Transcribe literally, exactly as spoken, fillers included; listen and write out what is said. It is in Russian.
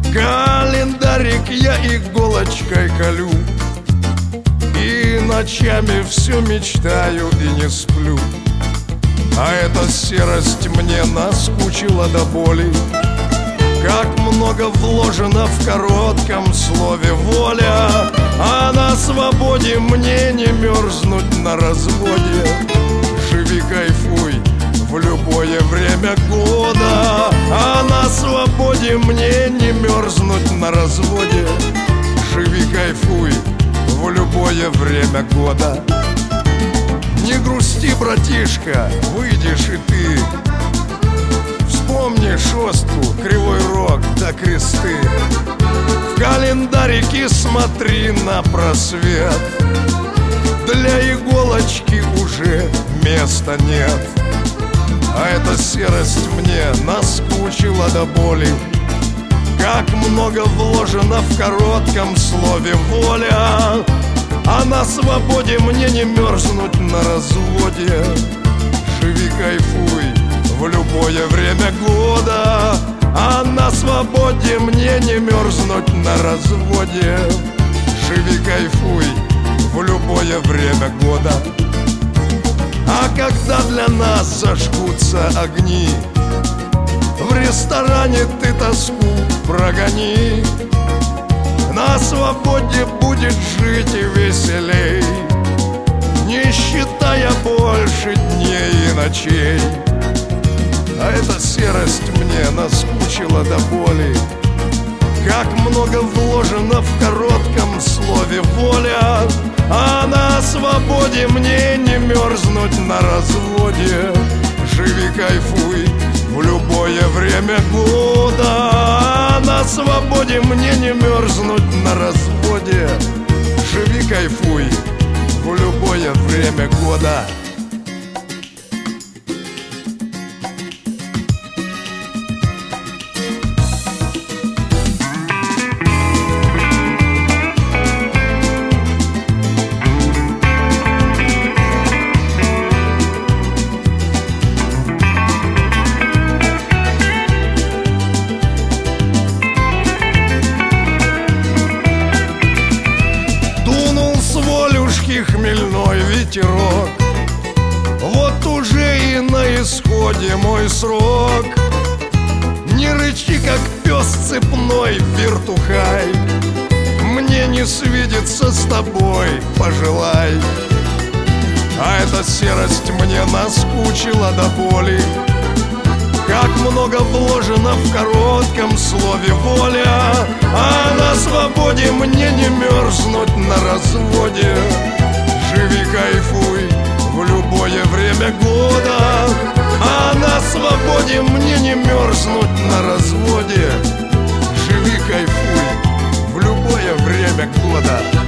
Календарик я иголочкой колю, и ночами все мечтаю и не сплю. А эта серость мне наскучила до боли. Как много вложено в коротком слове воля, а на свободе мне не мерзнуть на разводе. Живи, кайфуй в любое время года, а на свободе мне не мерзнуть на разводе. Живи, кайфуй в любое время года. Не грусти, братишка, выйдешь и ты. Вспомни шостку, кривой рог да кресты. В календарике смотри на просвет. Для иголочки уже места нет. А эта серость мне наскучила до боли. Как много вложено в коротком слове воля, а на свободе мне не мерзнуть на разводе. Живи, кайфуй в любое время года, а на свободе мне не мерзнуть на разводе. Живи, кайфуй в любое время года. А когда для нас зажгутся огни, в ресторане ты тоску прогони. На свободе будет жить и веселей, не считая больше дней и ночей. А эта серость мне наскучила до боли. Как много вложено в коротком слове воля, а на свободе мне не мерзнуть на разводе. Живи, кайфуй в любое время года, а на свободе мне не мерзнуть на разводе. Живи, кайфуй в любое время года. Хмельной ветерок, вот уже и на исходе мой срок. Не рычи, как пес цепной, вертухай, мне не свидеться с тобой, пожелай. А эта серость мне наскучила до боли. Как много вложено в коротком слове воля, а на свободе мне не мерзнуть на разводе. Живи, кайфуй в любое время года, а на свободе мне не мерзнуть на разводе. Живи, кайфуй в любое время года.